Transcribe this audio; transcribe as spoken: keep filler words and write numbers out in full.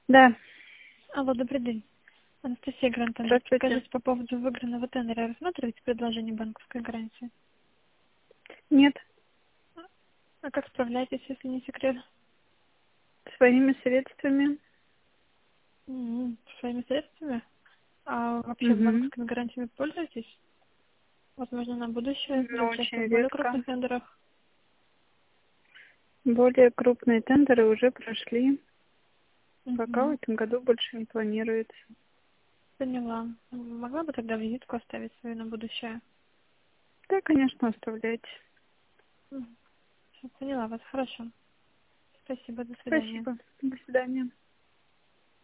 Да. Алло, добрый день. Анастасия Грантон. Здравствуйте. Скажите, по поводу выигранного тендера рассматриваете предложение банковской гарантии? Нет. А как справляетесь, если не секрет? Своими средствами. М, Своими средствами? А вообще Угу. банковскими гарантиями пользуетесь? Возможно, на будущее для Но участия очень в более редко. крупных тендерах? Более крупные тендеры уже прошли. Пока в Угу. этом году больше не планируется. Поняла. Могла бы тогда визитку оставить свою на будущее? Да, конечно, оставляйте. Мгм. Всё, поняла вас. Хорошо. Спасибо. До свидания. Спасибо. До свидания.